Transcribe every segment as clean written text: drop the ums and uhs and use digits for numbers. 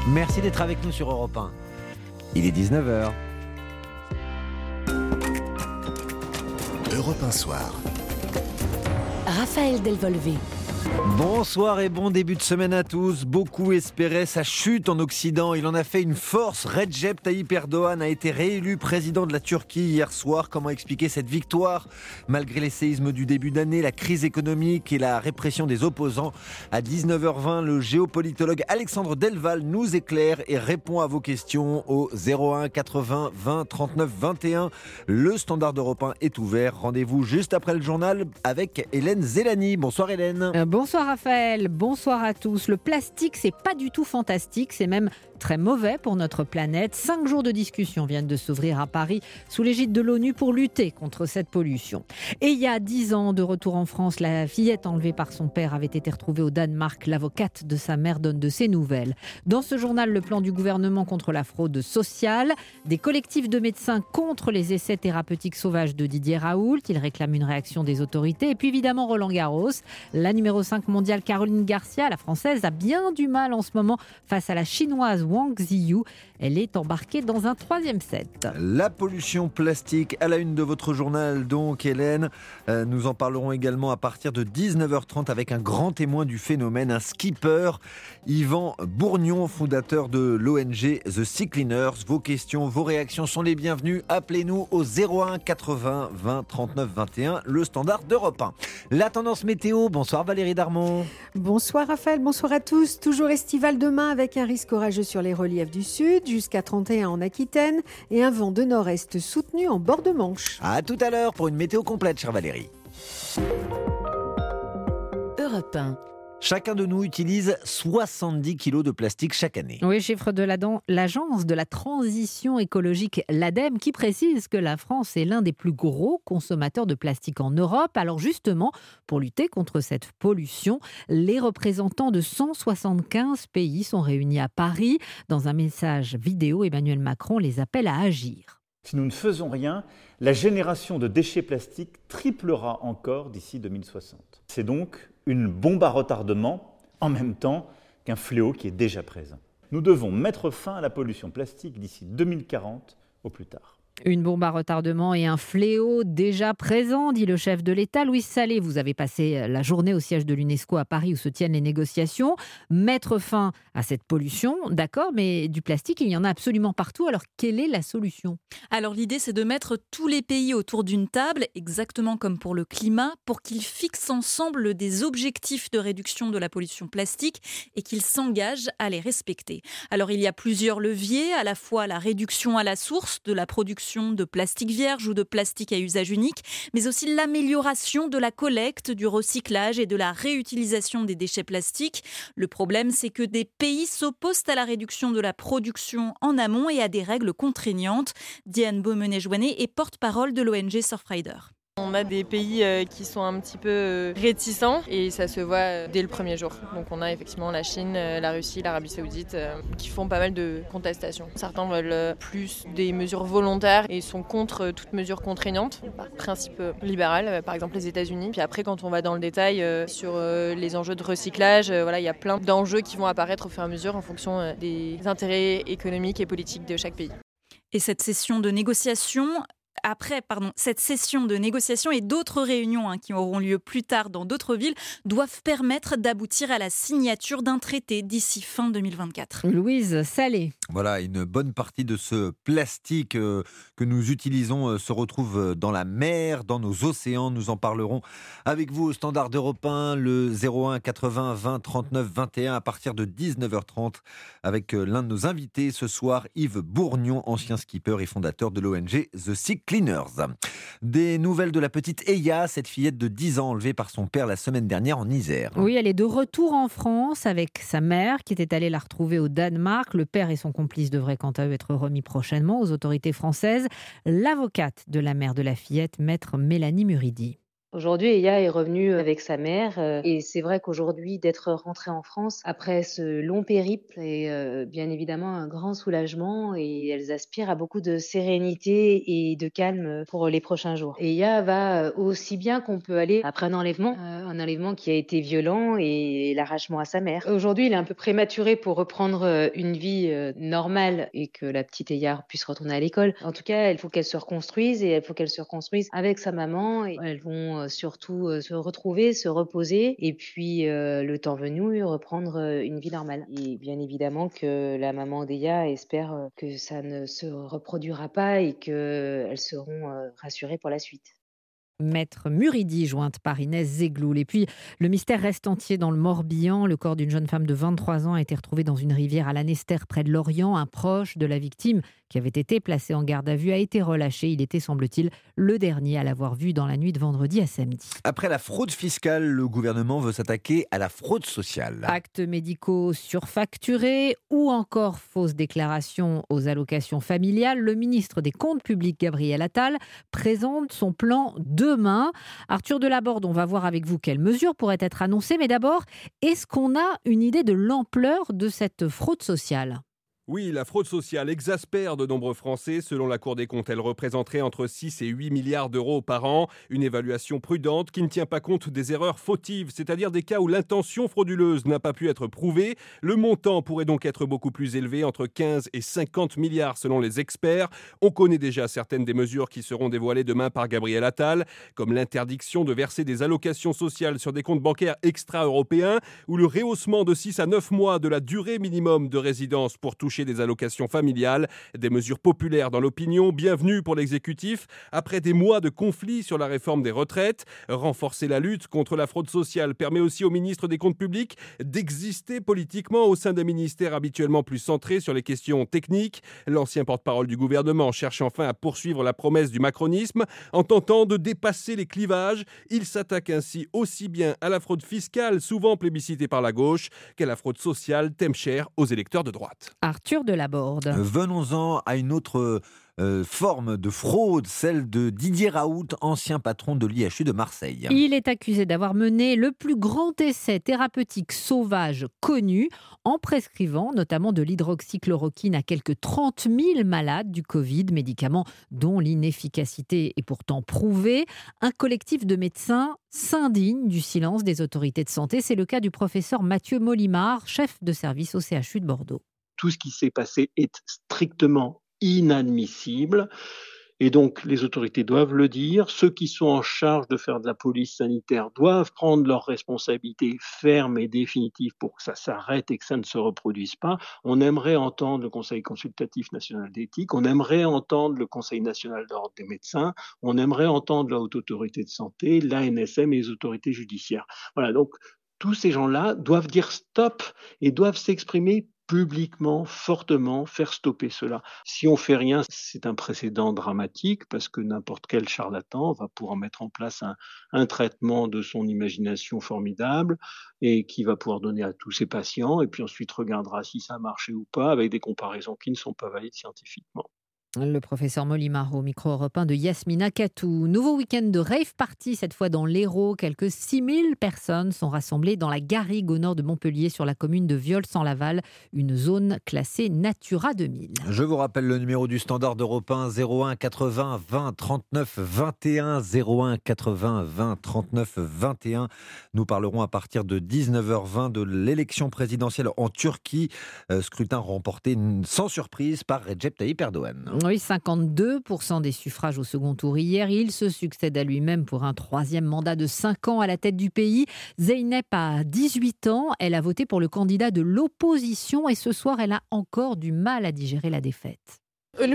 Merci d'être avec nous sur Europe 1. Il est 19h. Europe 1 Soir. Raphaël Delvolvé. Bonsoir et bon début de semaine à tous. Beaucoup espéraient sa chute en Occident. Il en a fait une force. Recep Tayyip Erdogan a été réélu président de la Turquie hier soir. Comment expliquer cette victoire malgré les séismes du début d'année, la crise économique et la répression des opposants? À 19h20, le géopolitologue Alexandre Delval nous éclaire et répond à vos questions au 01 80 20 39 21. Le standard d'Europe 1 est ouvert. Rendez-vous juste après le journal avec Hélène Zélani. Bonsoir Hélène. Bonsoir Raphaël, bonsoir à tous. Le plastique, c'est pas du tout fantastique, c'est même très mauvais pour notre planète. 5 jours de discussion viennent de s'ouvrir à Paris sous l'égide de l'ONU pour lutter contre cette pollution. Et il y a 10 ans, de retour en France, la fillette enlevée par son père avait été retrouvée au Danemark. L'avocate de sa mère donne de ses nouvelles. Dans ce journal, le plan du gouvernement contre la fraude sociale, des collectifs de médecins contre les essais thérapeutiques sauvages de Didier Raoult. Il réclame une réaction des autorités. Et puis évidemment Roland Garros, la numéro 5 mondiale Caroline Garcia, la française, a bien du mal en ce moment face à la chinoise Wang Ziyu. Elle est embarquée dans un 3e set. La pollution plastique à la une de votre journal, donc Hélène. Nous en parlerons également à partir de 19h30 avec un grand témoin du phénomène, un skipper, Yvan Bourgnon, fondateur de l'ONG The Sea Cleaners. Vos questions, vos réactions sont les bienvenues. Appelez-nous au 01 80 20 39 21, le standard d'Europe 1. La tendance météo, bonsoir Valérie Darmon. Bonsoir Raphaël, bonsoir à tous. Toujours estival demain avec un risque orageux sur les reliefs du sud, jusqu'à 31 en Aquitaine et un vent de nord-est soutenu en bord de Manche. À tout à l'heure pour une météo complète, chère Valérie. Europe 1. Chacun de nous utilise 70 kilos de plastique chaque année. Oui, chiffre de l'Agence de la transition écologique, l'ADEME, qui précise que la France est l'un des plus gros consommateurs de plastique en Europe. Alors justement, pour lutter contre cette pollution, les représentants de 175 pays sont réunis à Paris. Dans un message vidéo, Emmanuel Macron les appelle à agir. Si nous ne faisons rien, la génération de déchets plastiques triplera encore d'ici 2060. C'est donc une bombe à retardement, en même temps qu'un fléau qui est déjà présent. Nous devons mettre fin à la pollution plastique d'ici 2040 au plus tard. Une bombe à retardement et un fléau déjà présent, dit le chef de l'État. Louise Salé, vous avez passé la journée au siège de l'UNESCO à Paris où se tiennent les négociations. Mettre fin à cette pollution, d'accord, mais du plastique, il y en a absolument partout. Alors, quelle est la solution ? Alors, l'idée, c'est de mettre tous les pays autour d'une table, exactement comme pour le climat, pour qu'ils fixent ensemble des objectifs de réduction de la pollution plastique et qu'ils s'engagent à les respecter. Alors, il y a plusieurs leviers, à la fois la réduction à la source de la production de plastique vierge ou de plastique à usage unique, mais aussi l'amélioration de la collecte, du recyclage et de la réutilisation des déchets plastiques. Le problème, c'est que des pays s'opposent à la réduction de la production en amont et à des règles contraignantes. Diane Beaumenet-Joannet est porte-parole de l'ONG Surfrider. On a des pays qui sont un petit peu réticents et ça se voit dès le premier jour. Donc on a effectivement la Chine, la Russie, l'Arabie Saoudite qui font pas mal de contestations. Certains veulent plus des mesures volontaires et sont contre toute mesure contraignante, par principe libéral, par exemple les États-Unis. Puis après, quand on va dans le détail sur les enjeux de recyclage, il y a plein d'enjeux qui vont apparaître au fur et à mesure en fonction des intérêts économiques et politiques de chaque pays. Et cette session de négociation et d'autres réunions qui auront lieu plus tard dans d'autres villes doivent permettre d'aboutir à la signature d'un traité d'ici fin 2024. Louise Salé. Voilà, une bonne partie de ce plastique que nous utilisons se retrouve dans la mer, dans nos océans. Nous en parlerons avec vous au standard d'Europe 1, le 01 80 20 39 21 à partir de 19h30 avec l'un de nos invités ce soir, Yves Bourgnon, ancien skipper et fondateur de l'ONG The Sea Cleaners. Des nouvelles de la petite Eya, cette fillette de 10 ans enlevée par son père la semaine dernière en Isère. Oui, elle est de retour en France avec sa mère qui était allée la retrouver au Danemark. Le père et son complice devraient quant à eux être remis prochainement aux autorités françaises. L'avocate de la mère de la fillette, maître Mélanie Muridi. Aujourd'hui, Eya est revenue avec sa mère et c'est vrai qu'aujourd'hui, d'être rentrée en France après ce long périple est bien évidemment un grand soulagement et elles aspirent à beaucoup de sérénité et de calme pour les prochains jours. Eya va aussi bien qu'on peut aller après un enlèvement qui a été violent et l'arrachement à sa mère. Aujourd'hui, il est un peu prématuré pour reprendre une vie normale et que la petite Eya puisse retourner à l'école. En tout cas, il faut qu'elle se reconstruise et il faut qu'elle se reconstruise avec sa maman. Et elles vont surtout se retrouver, se reposer et puis le temps venu reprendre une vie normale. Et bien évidemment que la maman d'Eya espère que ça ne se reproduira pas et qu'elles seront rassurées pour la suite. Maître Muridi, jointe par Inès Zegloul. Et puis, le mystère reste entier dans le Morbihan. Le corps d'une jeune femme de 23 ans a été retrouvé dans une rivière à Lanester, près de Lorient. Un proche de la victime, qui avait été placé en garde à vue, a été relâché. Il était, semble-t-il, le dernier à l'avoir vu dans la nuit de vendredi à samedi. Après la fraude fiscale, le gouvernement veut s'attaquer à la fraude sociale. Actes médicaux surfacturés ou encore fausses déclarations aux allocations familiales. Le ministre des Comptes publics, Gabriel Attal, présente son plan demain. Arthur Delaborde, on va voir avec vous quelles mesures pourraient être annoncées. Mais d'abord, est-ce qu'on a une idée de l'ampleur de cette fraude sociale ? Oui, la fraude sociale exaspère de nombreux Français. Selon la Cour des comptes, elle représenterait entre 6 et 8 milliards d'euros par an. Une évaluation prudente qui ne tient pas compte des erreurs fautives, c'est-à-dire des cas où l'intention frauduleuse n'a pas pu être prouvée. Le montant pourrait donc être beaucoup plus élevé, entre 15 et 50 milliards selon les experts. On connaît déjà certaines des mesures qui seront dévoilées demain par Gabriel Attal, comme l'interdiction de verser des allocations sociales sur des comptes bancaires extra-européens ou le rehaussement de 6 à 9 mois de la durée minimum de résidence pour toucher des allocations familiales, des mesures populaires dans l'opinion, bienvenues pour l'exécutif, après des mois de conflits sur la réforme des retraites. Renforcer la lutte contre la fraude sociale permet aussi au ministre des Comptes publics d'exister politiquement au sein d'un ministère habituellement plus centré sur les questions techniques. L'ancien porte-parole du gouvernement cherche enfin à poursuivre la promesse du macronisme en tentant de dépasser les clivages. Il s'attaque ainsi aussi bien à la fraude fiscale, souvent plébiscitée par la gauche, qu'à la fraude sociale, thème cher aux électeurs de droite. Arthur Delaborde. Venons-en à une autre forme de fraude, celle de Didier Raoult, ancien patron de l'IHU de Marseille. Il est accusé d'avoir mené le plus grand essai thérapeutique sauvage connu en prescrivant notamment de l'hydroxychloroquine à quelques 30 000 malades du Covid, médicament dont l'inefficacité est pourtant prouvée. Un collectif de médecins s'indigne du silence des autorités de santé. C'est le cas du professeur Mathieu Molimar, chef de service au CHU de Bordeaux. Tout ce qui s'est passé est strictement inadmissible et donc les autorités doivent le dire. Ceux qui sont en charge de faire de la police sanitaire doivent prendre leurs responsabilités fermes et définitives pour que ça s'arrête et que ça ne se reproduise pas. On aimerait entendre le Conseil consultatif national d'éthique, on aimerait entendre le Conseil national d'ordre des médecins, on aimerait entendre la Haute Autorité de Santé, l'ANSM et les autorités judiciaires. Voilà, donc tous ces gens-là doivent dire stop et doivent s'exprimer publiquement, fortement, faire stopper cela. Si on ne fait rien, c'est un précédent dramatique parce que n'importe quel charlatan va pouvoir mettre en place un traitement de son imagination formidable et qui va pouvoir donner à tous ses patients et puis ensuite regardera si ça a marché ou pas avec des comparaisons qui ne sont pas valides scientifiquement. Le professeur Molimar au micro européen de Yasmina Katou. Nouveau week-end de rave party, cette fois dans l'Hérault. Quelques 6000 personnes sont rassemblées dans la Garrigue au nord de Montpellier, sur la commune de Viols-en-Laval, une zone classée Natura 2000. Je vous rappelle le numéro du standard d'Europe 1, 01 80 20 39 21, 01 80 20 39 21. Nous parlerons à partir de 19h20 de l'élection présidentielle en Turquie. Scrutin remporté sans surprise par Recep Tayyip Erdogan. Oui, 52% des suffrages au second tour hier. Il se succède à lui-même pour un troisième mandat de 5 ans à la tête du pays. Zeynep a 18 ans. Elle a voté pour le candidat de l'opposition et ce soir, elle a encore du mal à digérer la défaite. Dans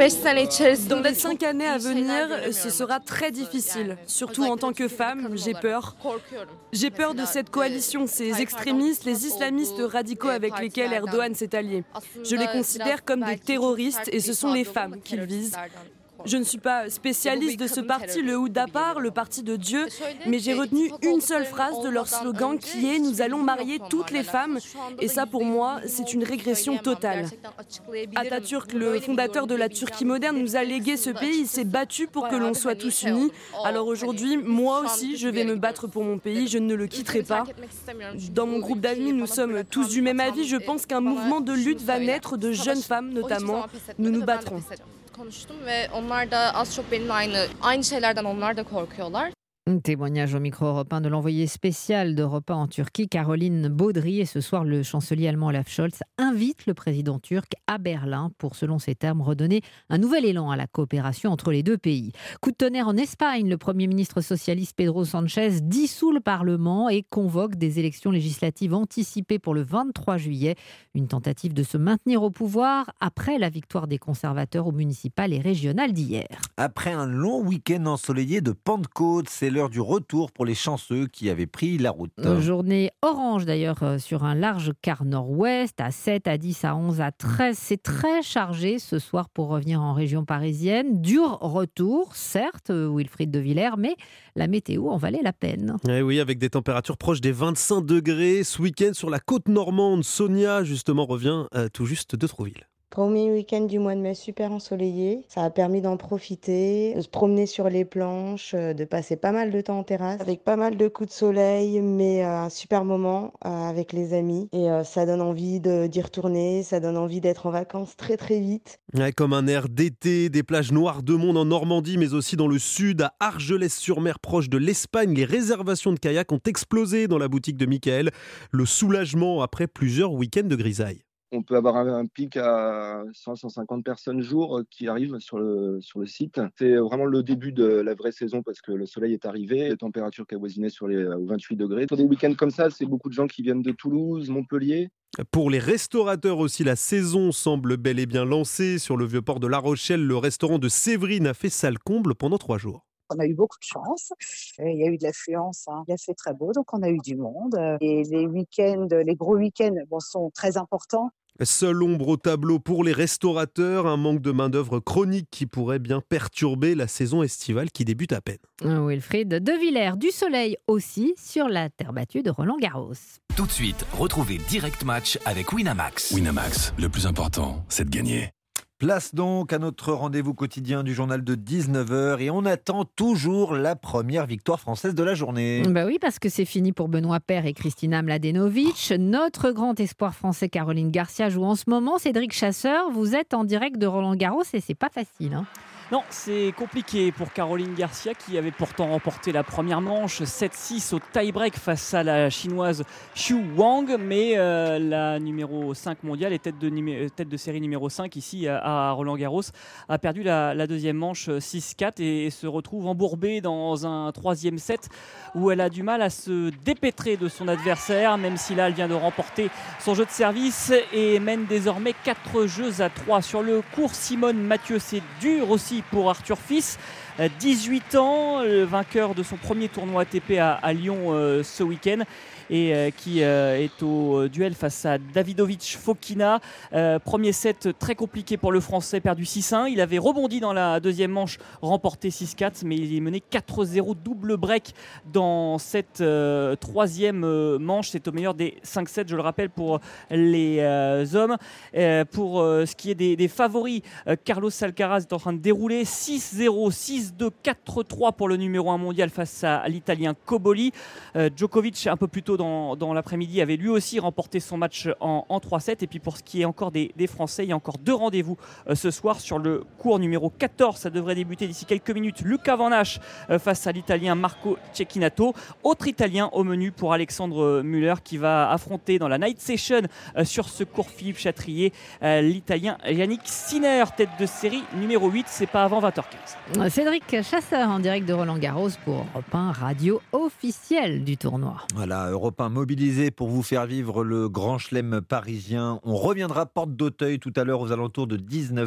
les 5 années à venir, ce sera très difficile. Surtout en tant que femme, j'ai peur. J'ai peur de cette coalition, ces extrémistes, les islamistes radicaux avec lesquels Erdogan s'est allié. Je les considère comme des terroristes et ce sont les femmes qu'ils visent. Je ne suis pas spécialiste de ce parti, le Hudappar, le parti de Dieu, mais j'ai retenu une seule phrase de leur slogan qui est « Nous allons marier toutes les femmes ». Et ça, pour moi, c'est une régression totale. Atatürk, le fondateur de la Turquie moderne, nous a légué ce pays. Il s'est battu pour que l'on soit tous unis. Alors aujourd'hui, moi aussi, je vais me battre pour mon pays. Je ne le quitterai pas. Dans mon groupe d'amis, nous sommes tous du même avis. Je pense qu'un mouvement de lutte va naître, de jeunes femmes notamment. Nous nous battrons. Témoignage au micro Europe 1 de l'envoyé spécial d'Europe 1 en Turquie, Caroline Baudry. Et ce soir, le chancelier allemand Olaf Scholz invite le président turc à Berlin pour, selon ses termes, redonner un nouvel élan à la coopération entre les deux pays. Coup de tonnerre en Espagne, le Premier ministre socialiste Pedro Sánchez dissout le Parlement et convoque des élections législatives anticipées pour le 23 juillet. Une tentative de se maintenir au pouvoir après la victoire des conservateurs aux municipales et régionales d'hier. Après un long week-end ensoleillé de Pentecôte, c'est l'heure du retour pour les chanceux qui avaient pris la route. Journée orange d'ailleurs sur un large quart nord-ouest, à 7, à 10, à 11, à 13. C'est très chargé ce soir pour revenir en région parisienne. Dur retour, certes, Wilfried de Villers, mais la météo en valait la peine. Eh oui, avec des températures proches des 25 degrés. Ce week-end sur la côte normande, Sonia justement revient tout juste de Trouville. Premier week-end du mois de mai super ensoleillé, ça a permis d'en profiter, de se promener sur les planches, de passer pas mal de temps en terrasse, avec pas mal de coups de soleil, mais un super moment avec les amis. Et ça donne envie d'y retourner, ça donne envie d'être en vacances très très vite. Ouais, comme un air d'été, des plages noires de monde en Normandie, mais aussi dans le sud, à Argelès-sur-Mer, proche de l'Espagne. Les réservations de kayak ont explosé dans la boutique de Michael. Le soulagement après plusieurs week-ends de grisaille. On peut avoir un pic à 100-150 personnes jour qui arrivent sur le site. C'est vraiment le début de la vraie saison parce que le soleil est arrivé, les températures qui avoisinaient sur les 28 degrés. Sur des week-ends comme ça, c'est beaucoup de gens qui viennent de Toulouse, Montpellier. Pour les restaurateurs aussi, la saison semble bel et bien lancée. Sur le vieux port de La Rochelle, le restaurant de Séverine a fait salle comble pendant 3 jours. On a eu beaucoup de chance. Il y a eu de l'affluence. Il a fait très beau, donc on a eu du monde. Et les week-ends, les gros week-ends, sont très importants. Seule ombre au tableau pour les restaurateurs, un manque de main-d'œuvre chronique qui pourrait bien perturber la saison estivale qui débute à peine. Wilfried de Villers, du soleil aussi sur la terre battue de Roland-Garros. Tout de suite, retrouvez Direct Match avec Winamax. Winamax, le plus important, c'est de gagner. Place donc à notre rendez-vous quotidien du journal de 19h et on attend toujours la première victoire française de la journée. Bah oui, parce que c'est fini pour Benoît Paire et Kristina Mladenovic. Notre grand espoir français Caroline Garcia joue en ce moment. Cédric Chasseur, vous êtes en direct de Roland-Garros et c'est pas facile, hein. Non, c'est compliqué pour Caroline Garcia qui avait pourtant remporté la première manche 7-6 au tie-break face à la chinoise Xu Wang, mais la numéro 5 mondiale et tête de série numéro 5 ici à Roland-Garros a perdu la deuxième manche 6-4 et se retrouve embourbée dans un troisième set où elle a du mal à se dépêtrer de son adversaire, même si là elle vient de remporter son jeu de service et mène désormais 4-3 sur le court. Simone Mathieu, c'est dur aussi pour Arthur Fils, 18 ans, le vainqueur de son premier tournoi ATP à Lyon ce week-end et qui est au duel face à Davidovich Fokina. Premier set très compliqué pour le Français, perdu 6-1. Il avait rebondi dans la deuxième manche, remporté 6-4, mais il est mené 4-0 double break dans cette troisième manche. C'est au meilleur des 5-7, je le rappelle, pour les hommes. Pour ce qui est des favoris, Carlos Alcaraz est en train de dérouler 6-0, 6-2, 4-3 pour le numéro 1 mondial face à l'Italien Cobolli. Djokovic, un peu plus tôt dans l'après-midi, avait lui aussi remporté son match en 3-7. Et puis pour ce qui est encore des Français, il y a encore 2 rendez-vous ce soir sur le court numéro 14. Ça devrait débuter d'ici quelques minutes. Luca Van Hache face à l'Italien Marco Cecchinato. Autre Italien au menu pour Alexandre Müller qui va affronter dans la night session sur ce court Philippe Chatrier l'Italien Yannick Sinner, tête de série numéro 8. C'est pas avant 20h15. Cédric Chasseur en direct de Roland-Garros pour Europe 1, radio officielle du tournoi. Voilà, Europe 1 mobilisé pour vous faire vivre le Grand Chelem parisien. On reviendra porte d'Auteuil tout à l'heure aux alentours de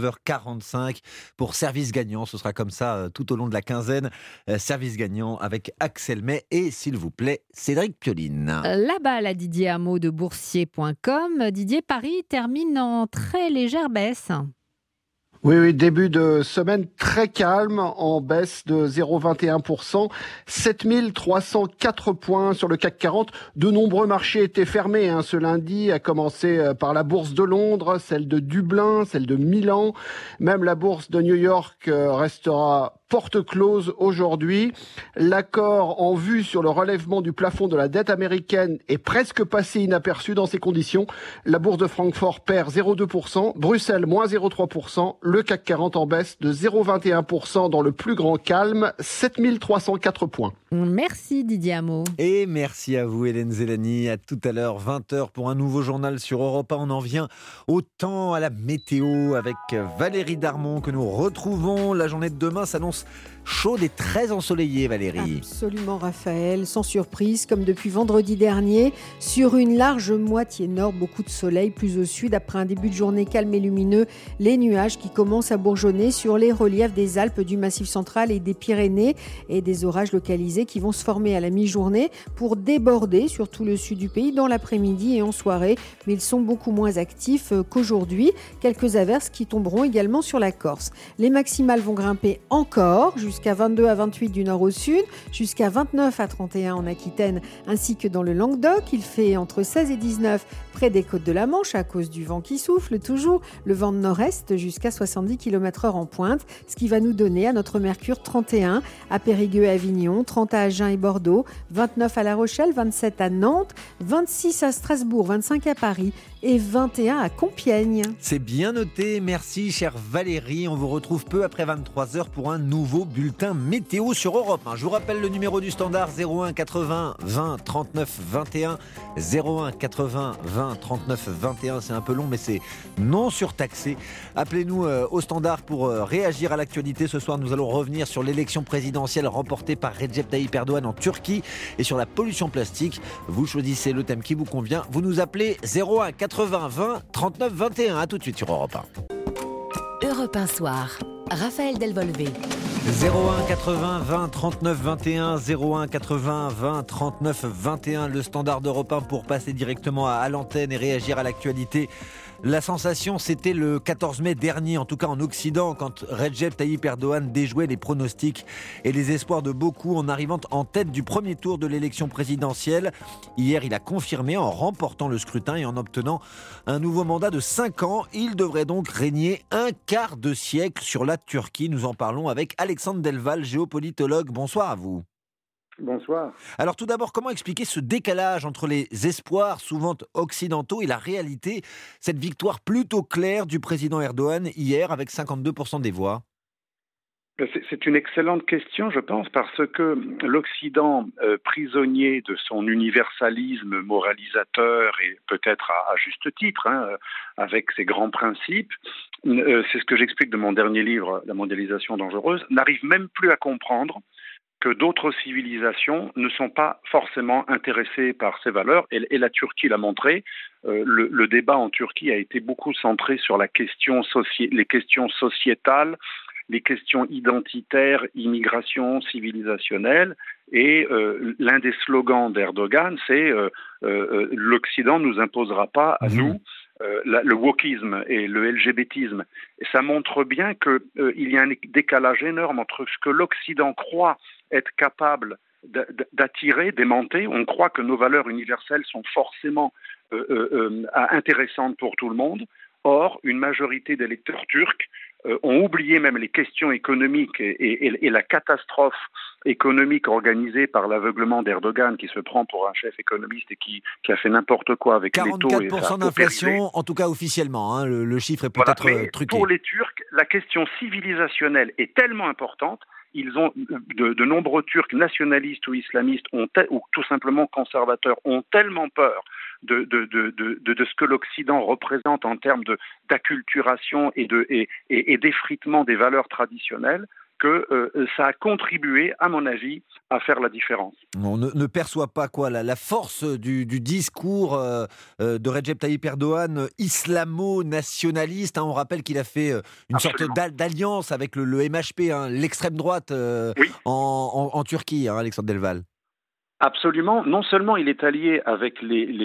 19h45 pour Service Gagnant. Ce sera comme ça tout au long de la quinzaine. Service Gagnant avec Axel May et, s'il vous plaît, Cédric Pioline. La balle à Didier Hameau de boursier.com. Didier, Paris termine en très légère baisse. Oui, début de semaine très calme, en baisse de 0,21%, 7304 points sur le CAC 40. De nombreux marchés étaient fermés ce lundi, à commencer par la bourse de Londres, celle de Dublin, celle de Milan. Même la bourse de New York restera porte close aujourd'hui. L'accord en vue sur le relèvement du plafond de la dette américaine est presque passé inaperçu dans ces conditions. La bourse de Francfort perd 0,2%, Bruxelles moins 0,3%, le CAC 40 en baisse de 0,21% dans le plus grand calme, 7304 points. Merci Didier Hameau. Et merci à vous Hélène Zélani. À tout à l'heure, 20h pour un nouveau journal sur Europe 1. On en vient au temps, à la météo avec Valérie Darmon que nous retrouvons. La journée de demain s'annonce chaude et très ensoleillée, Valérie. Absolument, Raphaël. Sans surprise, comme depuis vendredi dernier, sur une large moitié nord, beaucoup de soleil, plus au sud. Après un début de journée calme et lumineux, les nuages qui commencent à bourgeonner sur les reliefs des Alpes, du Massif central et des Pyrénées, et des orages localisés qui vont se former à la mi-journée pour déborder sur tout le sud du pays dans l'après-midi et en soirée. Mais ils sont beaucoup moins actifs qu'aujourd'hui. Quelques averses qui tomberont également sur la Corse. Les maximales vont grimper encore jusqu'à 22 à 28 du nord au sud, jusqu'à 29 à 31 en Aquitaine ainsi que dans le Languedoc. Il fait entre 16 et 19 près des côtes de la Manche à cause du vent qui souffle toujours, le vent de nord-est jusqu'à 70 km/h en pointe, ce qui va nous donner à notre mercure 31 à Périgueux et Avignon, 30 à Agen et Bordeaux, 29 à La Rochelle, 27 à Nantes, 26 à Strasbourg, 25 à Paris et 21 à Compiègne. C'est bien noté, merci chère Valérie. On vous retrouve peu après 23h pour un nouveau bulletin météo sur Europe 1. Je vous rappelle le numéro du standard 01 80 20 39 21. 01 80 20 39 21, c'est un peu long mais c'est non surtaxé. Appelez-nous au standard pour réagir à l'actualité. Ce soir nous allons revenir sur l'élection présidentielle remportée par Recep Tayyip Erdogan en Turquie et sur la pollution plastique. Vous choisissez le thème qui vous convient. Vous nous appelez 01 80 20 39 21. A tout de suite sur Europe 1. Europe 1 soir. Raphaël Delvolvé. 01 80 20 39 21, 01 80 20 39 21, le standard d'Europe 1 pour passer directement à l'antenne et réagir à l'actualité. La sensation, c'était le 14 mai dernier, en tout cas en Occident, quand Recep Tayyip Erdogan déjouait les pronostics et les espoirs de beaucoup en arrivant en tête du premier tour de l'élection présidentielle. Hier, il a confirmé en remportant le scrutin et en obtenant un nouveau mandat de 5 ans. Il devrait donc régner un quart de siècle sur la Turquie. Nous en parlons avec Alexandre Delval, géopolitologue. Bonsoir à vous. Bonsoir. Alors tout d'abord, comment expliquer ce décalage entre les espoirs souvent occidentaux et la réalité, cette victoire plutôt claire du président Erdogan hier avec 52% des voix ? C'est une excellente question, je pense, parce que l'Occident, prisonnier de son universalisme moralisateur et peut-être à juste titre, avec ses grands principes, c'est ce que j'explique de mon dernier livre, La mondialisation dangereuse, n'arrive même plus à comprendre que d'autres civilisations ne sont pas forcément intéressées par ces valeurs, et la Turquie l'a montré. Le débat en Turquie a été beaucoup centré sur les questions sociétales, les questions identitaires, immigration, civilisationnelle, et l'un des slogans d'Erdogan, c'est l'Occident ne nous imposera pas à nous le wokisme et le LGBTisme. Et ça montre bien qu'il y a un décalage énorme entre ce que l'Occident croit être capable d'attirer, d'aimanter. On croit que nos valeurs universelles sont forcément intéressantes pour tout le monde. Or, une majorité d'électeurs turcs ont oublié même les questions économiques et la catastrophe économique organisée par l'aveuglement d'Erdogan, qui se prend pour un chef économiste et qui a fait n'importe quoi avec les taux. 44% d'inflation, en tout cas officiellement. Le chiffre est peut-être truqué. Pour les Turcs, la question civilisationnelle est tellement importante. Ils ont de nombreux Turcs nationalistes ou islamistes ou tout simplement conservateurs ont tellement peur de ce que l'Occident représente en termes d'acculturation et d'effritement des valeurs traditionnelles que ça a contribué, à mon avis, à faire la différence. On ne perçoit pas la force du discours de Recep Tayyip Erdogan islamo-nationaliste. On rappelle qu'il a fait une sorte d'alliance avec le MHP, l'extrême droite en Turquie, Alexandre Delval. Absolument. Non seulement il est allié avec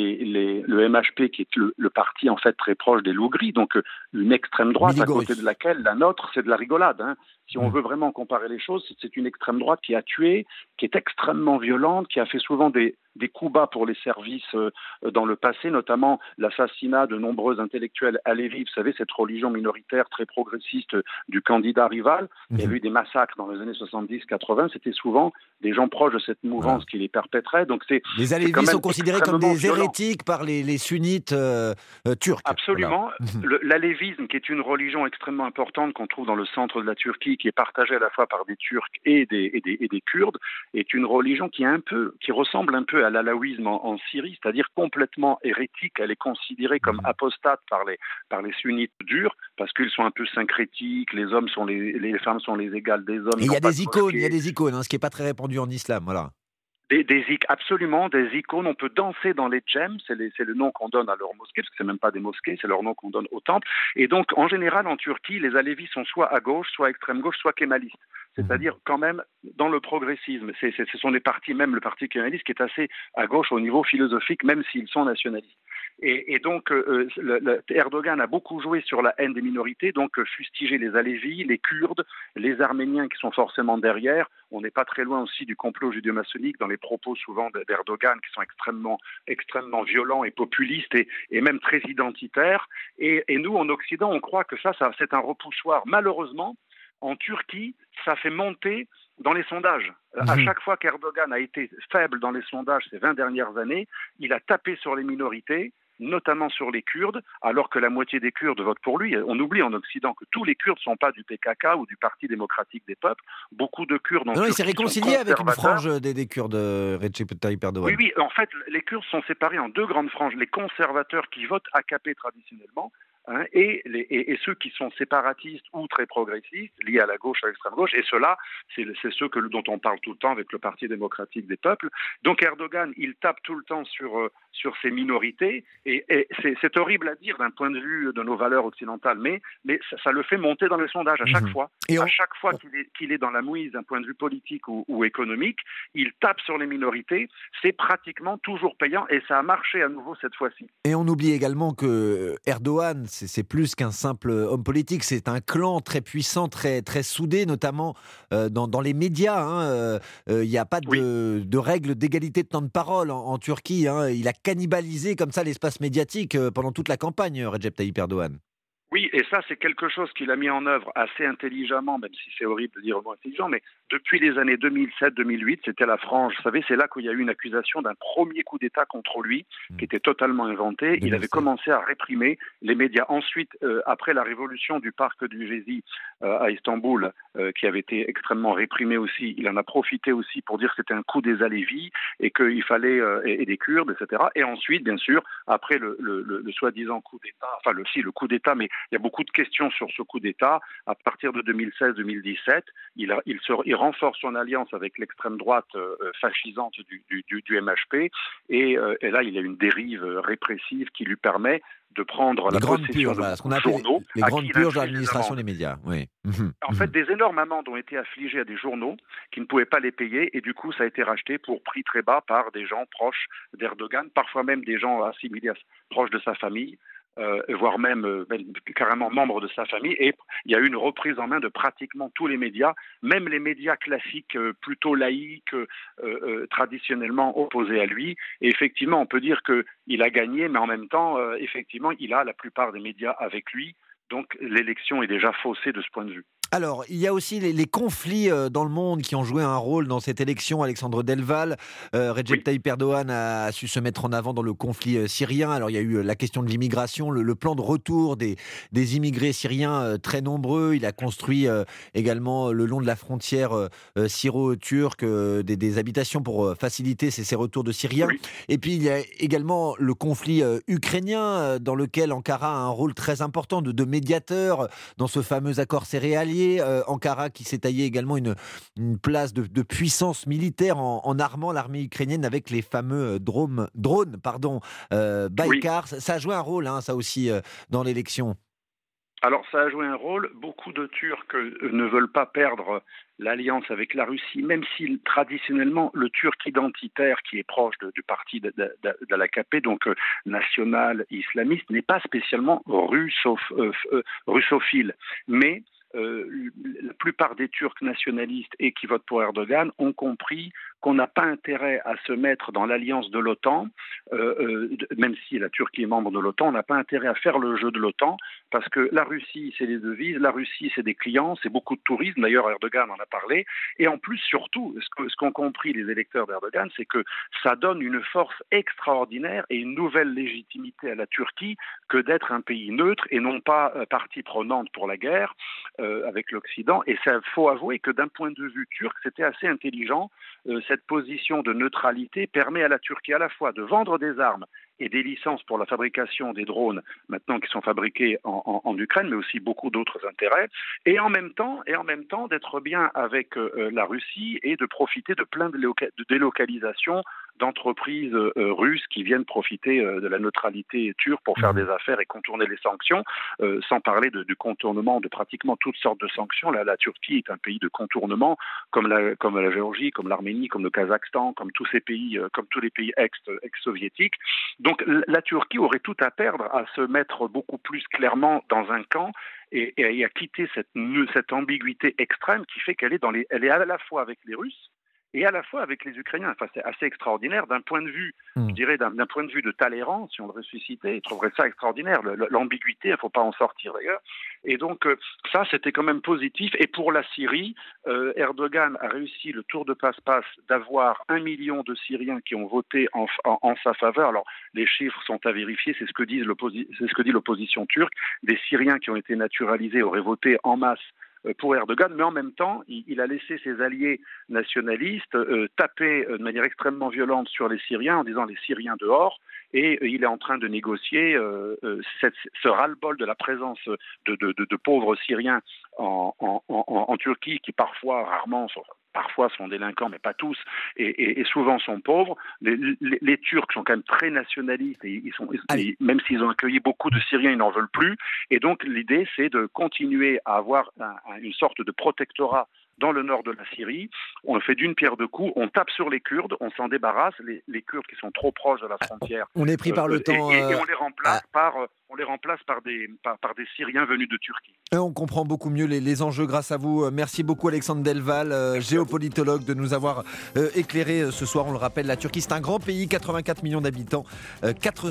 le MHP, qui est le parti en fait très proche des loups gris, donc une extrême droite à côté de laquelle la nôtre, c'est de la rigolade. Hein. Si on veut vraiment comparer les choses, c'est une extrême droite qui a tué, qui est extrêmement violente, qui a fait souvent des coups bas pour les services dans le passé, notamment l'assassinat de nombreux intellectuels alévis. Vous savez, cette religion minoritaire très progressiste du candidat rival. Il y a eu des massacres dans les années 70-80. C'était souvent des gens proches de cette mouvance qui les perpétraient. Donc les alévis sont considérés comme des hérétiques par les sunnites turcs. Absolument. Voilà. L'alévisme, qui est une religion extrêmement importante qu'on trouve dans le centre de la Turquie, qui est partagée à la fois par des Turcs et des Kurdes, est une religion qui ressemble un peu à l'alaouisme en Syrie, c'est-à-dire complètement hérétique. Elle est considérée comme apostate par les sunnites durs, parce qu'ils sont un peu syncrétiques, les femmes sont les égales des hommes. Et il y a des icônes, hein, ce qui n'est pas très répandu en islam, voilà. Absolument, des icônes. On peut danser dans les djem, c'est le nom qu'on donne à leur mosquée, parce que c'est même pas des mosquées, c'est leur nom qu'on donne au temple. Et donc, en général, en Turquie, les alévis sont soit à gauche, soit extrême gauche, soit kémalistes. C'est-à-dire quand même dans le progressisme. Ce sont des partis, même le parti kémaliste, qui est assez à gauche au niveau philosophique, même s'ils sont nationalistes. Et donc, Erdogan a beaucoup joué sur la haine des minorités, donc fustiger les Alévis, les Kurdes, les Arméniens qui sont forcément derrière. On n'est pas très loin aussi du complot judéo-maçonnique dans les propos souvent d'Erdogan, qui sont extrêmement violents et populistes et même très identitaires. Et nous, en Occident, on croit que ça c'est un repoussoir. Malheureusement, en Turquie, ça fait monter dans les sondages. À chaque fois qu'Erdogan a été faible dans les sondages ces 20 dernières années, il a tapé sur les minorités, notamment sur les Kurdes, alors que la moitié des Kurdes votent pour lui. On oublie en Occident que tous les Kurdes ne sont pas du PKK ou du Parti démocratique des peuples. Beaucoup de Kurdes... il s'est réconcilié avec une frange des Kurdes, Recep Tayyip Erdogan. Oui, en fait, les Kurdes sont séparés en deux grandes franges. Les conservateurs qui votent AKP traditionnellement, et ceux qui sont séparatistes ou très progressistes, liés à la gauche, à l'extrême gauche, et ceux-là, c'est ceux dont on parle tout le temps avec le Parti démocratique des peuples. Donc Erdogan, il tape tout le temps sur ces minorités, et c'est horrible à dire d'un point de vue de nos valeurs occidentales, mais ça le fait monter dans les sondages à chaque fois. À chaque fois qu'il est dans la mouise d'un point de vue politique ou économique, il tape sur les minorités. C'est pratiquement toujours payant, et ça a marché à nouveau cette fois-ci. Et on oublie également que Erdogan, c'est plus qu'un simple homme politique, c'est un clan très puissant, très, très soudé, notamment dans les médias. Il n'y a pas de règles d'égalité de temps de parole en Turquie. Il a cannibalisé comme ça l'espace médiatique pendant toute la campagne, Recep Tayyip Erdogan. Oui, et ça, c'est quelque chose qu'il a mis en œuvre assez intelligemment, même si c'est horrible de dire le mot intelligent, mais depuis les années 2007-2008, c'était la frange. Vous savez, c'est là qu'il y a eu une accusation d'un premier coup d'État contre lui, qui était totalement inventé. Il avait commencé à réprimer les médias. Ensuite, après la révolution du parc du Gézi à Istanbul, qui avait été extrêmement réprimée aussi, il en a profité aussi pour dire que c'était un coup des Alévis et qu'il fallait, et des Kurdes, etc. Et ensuite, bien sûr, après le soi-disant coup d'État, le coup d'État, mais il y a beaucoup de questions sur ce coup d'État. À partir de 2016-2017, il renforce son alliance avec l'extrême droite fascisante du MHP. Et là, il y a une dérive répressive qui lui permet de prendre la possession de ce qu'on appelle journaux. Les grandes purges de l'administration des médias. Oui. En fait, des énormes amendes ont été affligées à des journaux qui ne pouvaient pas les payer, et du coup, ça a été racheté pour prix très bas par des gens proches d'Erdogan, parfois même des gens assimilés proches de sa famille. Voire même carrément membres de sa famille, et il y a eu une reprise en main de pratiquement tous les médias, même les médias classiques plutôt laïques, traditionnellement opposés à lui. Et effectivement, on peut dire qu'il a gagné, mais en même temps, effectivement, il a la plupart des médias avec lui, donc l'élection est déjà faussée de ce point de vue. Alors, il y a aussi les conflits dans le monde qui ont joué un rôle dans cette élection. Alexandre Delval, Recep Tayyip Erdogan a su se mettre en avant dans le conflit syrien. Alors, il y a eu la question de l'immigration, le plan de retour des immigrés syriens très nombreux. Il a construit également le long de la frontière syro-turque des habitations pour faciliter ces retours de Syriens. Oui. Et puis, il y a également le conflit ukrainien dans lequel Ankara a un rôle très important de médiateur dans ce fameux accord céréalier. Ankara qui s'est taillé également une place de puissance militaire en armant l'armée ukrainienne avec les fameux drones Baïkar. Oui. Ça a joué un rôle, ça aussi, dans l'élection. Alors ça a joué un rôle. Beaucoup de Turcs ne veulent pas perdre l'alliance avec la Russie, même si traditionnellement le Turc identitaire, qui est proche du parti de l'AKP, donc national islamiste, n'est pas spécialement russophile. Mais la plupart des Turcs nationalistes et qui votent pour Erdogan ont compris qu'on n'a pas intérêt à se mettre dans l'alliance de l'OTAN, même si la Turquie est membre de l'OTAN, on n'a pas intérêt à faire le jeu de l'OTAN, parce que la Russie, c'est les devises, la Russie, c'est des clients, c'est beaucoup de tourisme, d'ailleurs Erdogan en a parlé, et en plus, surtout, ce qu'ont compris les électeurs d'Erdogan, c'est que ça donne une force extraordinaire et une nouvelle légitimité à la Turquie que d'être un pays neutre et non pas partie prenante pour la guerre avec l'Occident. Et il faut avouer que d'un point de vue turc, c'était assez intelligent. Cette position de neutralité permet à la Turquie à la fois de vendre des armes et des licences pour la fabrication des drones, maintenant qui sont fabriqués en Ukraine, mais aussi beaucoup d'autres intérêts, et en même temps d'être bien avec la Russie et de profiter de plein de délocalisations d'entreprises russes qui viennent profiter de la neutralité turque pour faire des affaires et contourner les sanctions, sans parler du contournement de pratiquement toutes sortes de sanctions. La Turquie est un pays de contournement, comme la Géorgie, comme l'Arménie, comme le Kazakhstan, comme tous ces pays, comme tous les pays ex-soviétiques. Donc la Turquie aurait tout à perdre à se mettre beaucoup plus clairement dans un camp et à quitter cette ambiguïté extrême qui fait qu'elle est à la fois avec les Russes et à la fois avec les Ukrainiens. Enfin, c'est assez extraordinaire d'un point de vue, je dirais, d'un point de vue de Talleyrand, si on le ressuscitait, il trouverait ça extraordinaire. L'ambiguïté, il ne faut pas en sortir d'ailleurs. Et donc, ça, c'était quand même positif. Et pour la Syrie, Erdogan a réussi le tour de passe-passe d'avoir 1 million de Syriens qui ont voté en sa faveur. Alors, les chiffres sont à vérifier, c'est ce que dit l'opposition turque. Des Syriens qui ont été naturalisés auraient voté en masse pour Erdogan, mais en même temps, il a laissé ses alliés nationalistes taper de manière extrêmement violente sur les Syriens en disant les Syriens dehors, et il est en train de négocier ce ras-le-bol de la présence de pauvres Syriens en Turquie qui rarement sont délinquants, mais pas tous, et souvent sont pauvres. Les Turcs sont quand même très nationalistes, et même s'ils ont accueilli beaucoup de Syriens, ils n'en veulent plus. Et donc l'idée, c'est de continuer à avoir une sorte de protectorat dans le nord de la Syrie. On le fait d'une pierre deux coups, on tape sur les Kurdes, on s'en débarrasse, les Kurdes qui sont trop proches de la frontière. On est pris par le temps. Et on les remplace par des Syriens venus de Turquie. On comprend beaucoup mieux les enjeux grâce à vous. Merci beaucoup Alexandre Delval, géopolitologue, de nous avoir éclairé ce soir. On le rappelle, la Turquie, c'est un grand pays, 84 millions d'habitants, près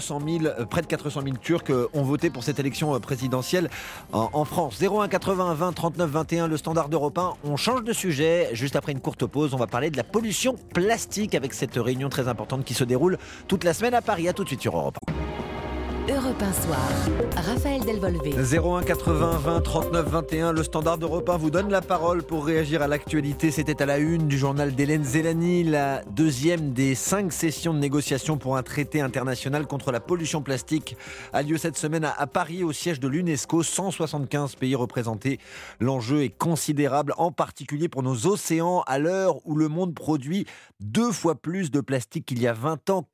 de 400 000 Turcs ont voté pour cette élection présidentielle en France. 01 80 20 39 21, le standard d'Europe 1. On change de sujet. Juste après une courte pause, on va parler de la pollution plastique avec cette réunion très importante qui se déroule toute la semaine à Paris. À tout de suite sur Europe 1. Europe 1 Soir, Raphaël Delvolvé. 01 80 20 39 21, le standard d'Europe 1 vous donne la parole pour réagir à l'actualité. C'était à la une du journal d'Hélène Zellani, la deuxième des 5 sessions de négociation pour un traité international contre la pollution plastique a lieu cette semaine à Paris, au siège de l'UNESCO. 175 pays représentés. L'enjeu est considérable, en particulier pour nos océans, à l'heure où le monde produit 2 fois plus de plastique qu'il y a 20 ans.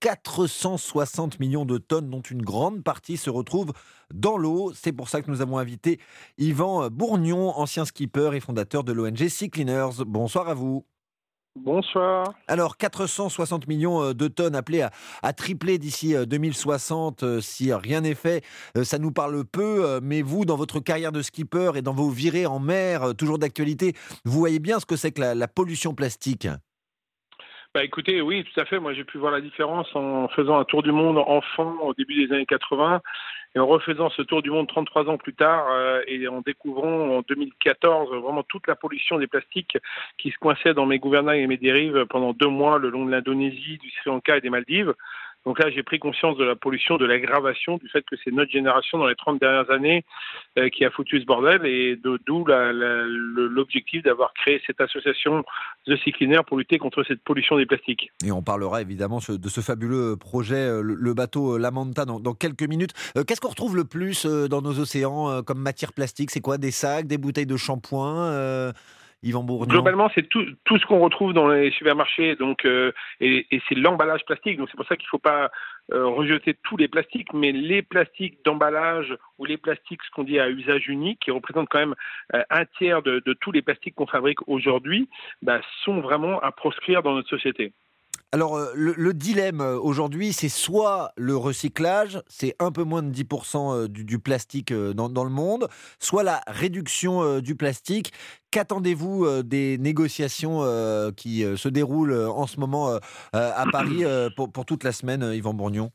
460 millions de tonnes, dont une grande partie se retrouve dans l'eau. C'est pour ça que nous avons invité Yvan Bourgnon, ancien skipper et fondateur de l'ONG Sea Cleaners. Bonsoir à vous. Bonsoir. Alors, 460 millions de tonnes appelées à tripler d'ici 2060 si rien n'est fait. Ça nous parle peu, mais vous, dans votre carrière de skipper et dans vos virées en mer, toujours d'actualité, vous voyez bien ce que c'est que la pollution plastique. Écoutez, oui, tout à fait. Moi, j'ai pu voir la différence en faisant un tour du monde enfant au début des années 80 et en refaisant ce tour du monde 33 ans plus tard et en découvrant en 2014 vraiment toute la pollution des plastiques qui se coinçait dans mes gouvernails et mes dérives pendant 2 mois le long de l'Indonésie, du Sri Lanka et des Maldives. Donc là, j'ai pris conscience de la pollution, de l'aggravation, du fait que c'est notre génération dans les 30 dernières années qui a foutu ce bordel, et d'où l'objectif d'avoir créé cette association The Sea Cleaners pour lutter contre cette pollution des plastiques. Et on parlera évidemment de ce fabuleux projet, le bateau La Manta, dans quelques minutes. Qu'est-ce qu'on retrouve le plus dans nos océans comme matière plastique ? C'est quoi ? Des sacs, des bouteilles de shampoing ? Yvan Bourgnon? Globalement, c'est tout ce qu'on retrouve dans les supermarchés, donc et c'est l'emballage plastique. Donc c'est pour ça qu'il ne faut pas rejeter tous les plastiques, mais les plastiques d'emballage ou les plastiques, ce qu'on dit à usage unique, qui représentent quand même un tiers de tous les plastiques qu'on fabrique aujourd'hui, sont vraiment à proscrire dans notre société. Alors, le dilemme aujourd'hui, c'est soit le recyclage, c'est un peu moins de 10% du plastique dans le monde, soit la réduction du plastique. Qu'attendez-vous des négociations qui se déroulent en ce moment à Paris pour toute la semaine, Yvan Bourgnon?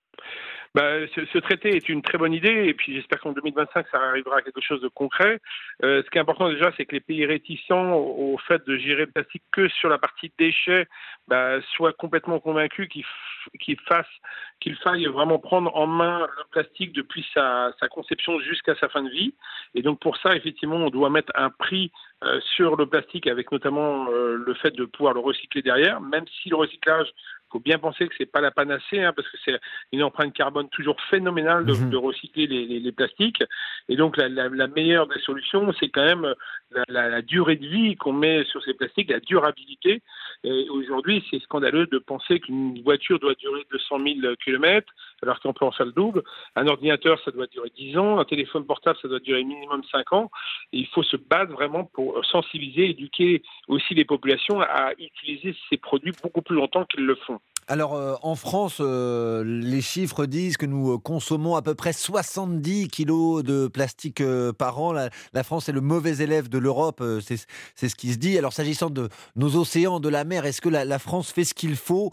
Ce traité est une très bonne idée et puis j'espère qu'en 2025 ça arrivera à quelque chose de concret. Ce qui est important déjà, c'est que les pays réticents au fait de gérer le plastique que sur la partie déchets soient complètement convaincus qu'il faille vraiment prendre en main le plastique depuis sa conception jusqu'à sa fin de vie. Et donc pour ça, effectivement, on doit mettre un prix sur le plastique avec notamment le fait de pouvoir le recycler derrière, même si le recyclage, il faut bien penser que c'est pas la panacée, parce que c'est une empreinte carbone toujours phénoménale de recycler les plastiques. Et donc la meilleure des solutions, c'est quand même la durée de vie qu'on met sur ces plastiques, la durabilité. Et aujourd'hui, c'est scandaleux de penser qu'une voiture doit durer 200 000 km, alors qu'on peut en faire le double. Un ordinateur, ça doit durer 10 ans. Un téléphone portable, ça doit durer minimum 5 ans. Et il faut se battre vraiment pour sensibiliser, éduquer aussi les populations à utiliser ces produits beaucoup plus longtemps qu'ils le font. Alors, en France, les chiffres disent que nous consommons à peu près 70 kilos de plastique par an. La France est le mauvais élève de l'Europe, c'est ce qui se dit. Alors, s'agissant de nos océans, de la mer, est-ce que la France fait ce qu'il faut?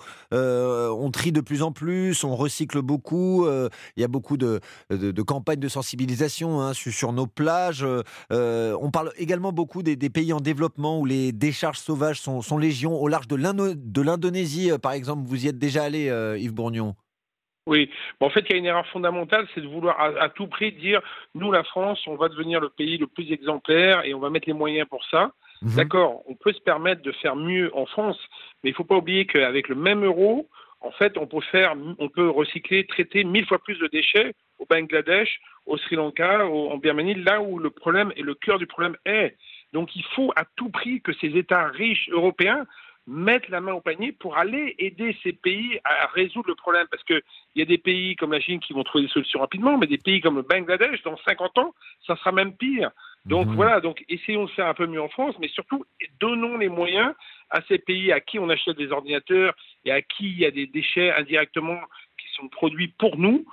On trie de plus en plus, on recycle beaucoup. Il y a beaucoup de campagnes de sensibilisation sur nos plages. On parle également beaucoup des pays en développement où les décharges sauvages sont légion. Au large de l'Indonésie, par exemple, vous y êtes déjà allé, Yves Bourgnon? Oui, en fait, il y a une erreur fondamentale, c'est de vouloir à tout prix dire « nous, la France, on va devenir le pays le plus exemplaire et on va mettre les moyens pour ça ». D'accord, on peut se permettre de faire mieux en France, mais il ne faut pas oublier qu'avec le même euro, en fait, on peut recycler, traiter 1000 fois plus de déchets au Bangladesh, au Sri Lanka, en Birmanie, là où le problème et le cœur du problème est. Donc, il faut à tout prix que ces États riches européens mettre la main au panier pour aller aider ces pays à résoudre le problème. Parce qu'il y a des pays comme la Chine qui vont trouver des solutions rapidement, mais des pays comme le Bangladesh, dans 50 ans, ça sera même pire. Donc voilà, essayons de faire un peu mieux en France, mais surtout donnons les moyens à ces pays à qui on achète des ordinateurs et à qui il y a des déchets indirectement qui sont produits pour nous,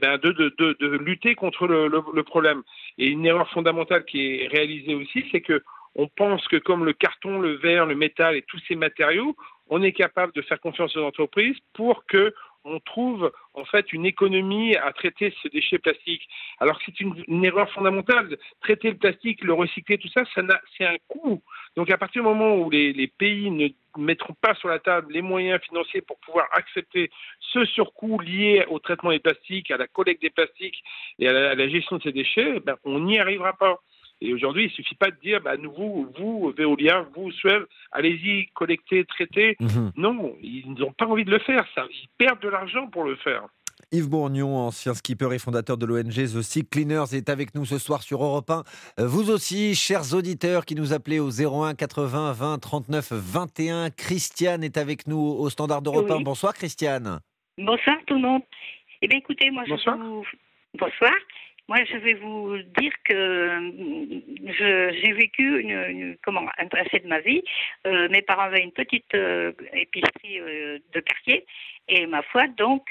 de lutter contre le problème. Et une erreur fondamentale qui est réalisée aussi, c'est que on pense que comme le carton, le verre, le métal et tous ces matériaux, on est capable de faire confiance aux entreprises pour que on trouve en fait une économie à traiter ce déchet plastique. Alors que c'est une erreur fondamentale. Traiter le plastique, le recycler, tout ça, c'est un coût. Donc à partir du moment où les pays ne mettront pas sur la table les moyens financiers pour pouvoir accepter ce surcoût lié au traitement des plastiques, à la collecte des plastiques et à la gestion de ces déchets, on n'y arrivera pas. Et aujourd'hui, il ne suffit pas de dire, vous, Veolia, vous, Suez, allez-y, collectez, traitez. Non, ils n'ont pas envie de le faire. Ils perdent de l'argent pour le faire. Yves Bourgnon, ancien skipper et fondateur de l'ONG The Sea Cleaners, est avec nous ce soir sur Europe 1. Vous aussi, chers auditeurs qui nous appelez au 01 80 20 39 21. Christiane est avec nous au standard d'Europe 1. Bonsoir Christiane. Bonsoir tout le monde. Eh bien écoutez, moi Bonsoir. Bonsoir. Moi, je vais vous dire que j'ai vécu un tracé de ma vie. Mes parents avaient une petite épicerie de quartier. Et ma foi, donc,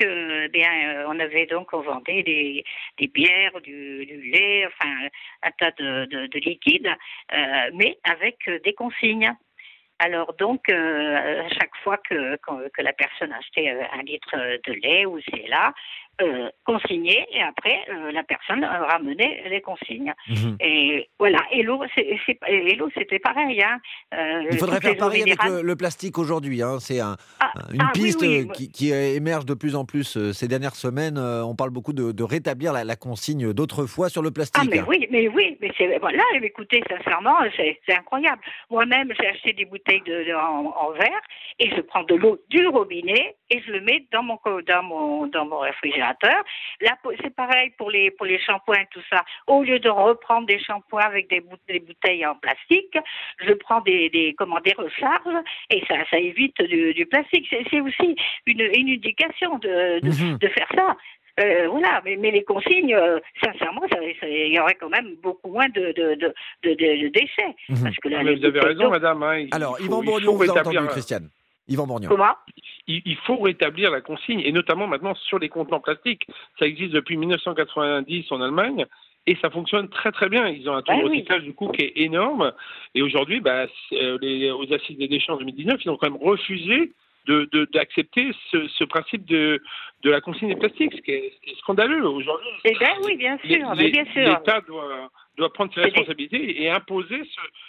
on vendait des bières, du lait, enfin, un tas de liquides, mais avec des consignes. Alors donc, à chaque fois que la personne achetait 1 litre de lait ou c'est là, consigné, et après la personne ramenait les consignes. Et voilà. Et l'eau, c'était pareil. Il faudrait faire pareil avec le plastique aujourd'hui. C'est une piste qui émerge de plus en plus ces dernières semaines. On parle beaucoup de rétablir la consigne d'autrefois sur le plastique. Mais voilà. Écoutez, sincèrement, c'est incroyable. Moi-même, j'ai acheté des bouteilles en verre et je prends de l'eau du robinet et je le mets dans mon réfrigérateur. consommateurs. Là, c'est pareil pour les shampoings, tout ça. Au lieu de reprendre des shampoings avec des bouteilles en plastique, je prends des recharges et ça évite du plastique. C'est aussi une indication de faire ça. Voilà, mais les consignes, sincèrement, il y aurait quand même beaucoup moins de déchets. Parce que là, vous avez raison, madame. Alors, Yvan Bourgnon, vous a entendu, Christiane. Yvan Bourgnon. Comment ? Il faut rétablir la consigne, et notamment maintenant sur les contenants plastiques. Ça existe depuis 1990 en Allemagne. Et ça fonctionne très très bien. Ils ont un taux de recyclage du coup qui est énorme. Et aujourd'hui, aux Assises des déchets en 2019, ils ont quand même refusé d'accepter ce principe de la consigne des plastiques, ce qui est scandaleux aujourd'hui. Eh bien oui, bien sûr. L'État doit prendre ses responsabilités et imposer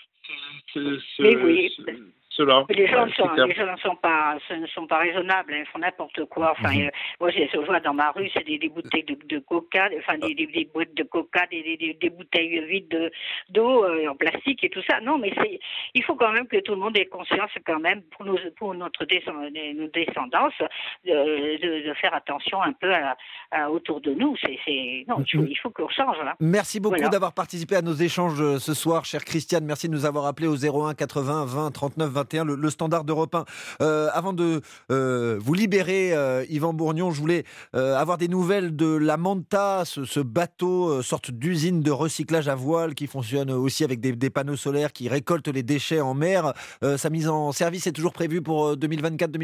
cela. Les gens ne sont pas raisonnables, ils font n'importe quoi. Enfin, moi, je vois dans ma rue, c'est des bouteilles de coca, enfin des boîtes de coca, des bouteilles vides d'eau en plastique et tout ça. Non, mais il faut quand même que tout le monde ait conscience, quand même, pour notre descendance, de faire attention un peu autour de nous. Il faut qu'on change. Là. Merci beaucoup d'avoir participé à nos échanges ce soir, chère Christiane. Merci de nous avoir appelé au 01 80 20 39 21. Le standard d'Europe 1. Avant de vous libérer, Yvan Bourgnon, je voulais avoir des nouvelles de la Manta, ce bateau, sorte d'usine de recyclage à voile qui fonctionne aussi avec des panneaux solaires qui récoltent les déchets en mer. Sa mise en service est toujours prévue pour 2024-2025 ?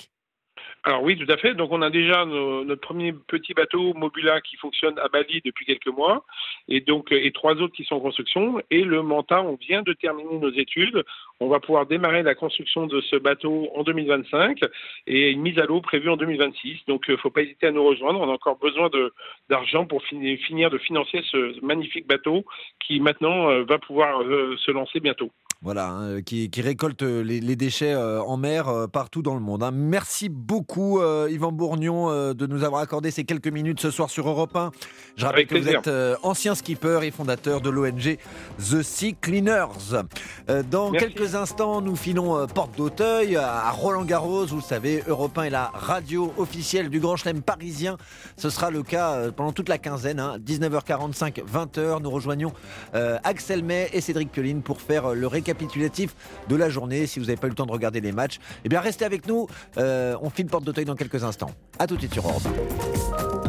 Alors oui, tout à fait. Donc on a déjà notre premier petit bateau Mobula qui fonctionne à Bali depuis quelques mois, et 3 autres qui sont en construction. Et le Manta, on vient de terminer nos études. On va pouvoir démarrer la construction de ce bateau en 2025 et une mise à l'eau prévue en 2026. Donc il ne faut pas hésiter à nous rejoindre. On a encore besoin d'argent pour finir de financer ce magnifique bateau qui maintenant va pouvoir se lancer bientôt. Voilà, qui récolte les déchets en mer partout dans le monde. Merci beaucoup Yvan Bourgnon de nous avoir accordé ces quelques minutes ce soir sur Europe 1. Je rappelle que vous êtes ancien skipper et fondateur de l'ONG The Sea Cleaners. Dans quelques instants, nous filons porte d'Auteuil à Roland-Garros. Vous le savez, Europe 1 est la radio officielle du Grand Chelem parisien. Ce sera le cas pendant toute la quinzaine, 19h45, 20h. Nous rejoignons Axel May et Cédric Pioline pour faire le récapitulatif de la journée. Si vous n'avez pas eu le temps de regarder les matchs, eh bien restez avec nous. On file porte d'Auteuil dans quelques instants. À tout de suite sur Europe 1.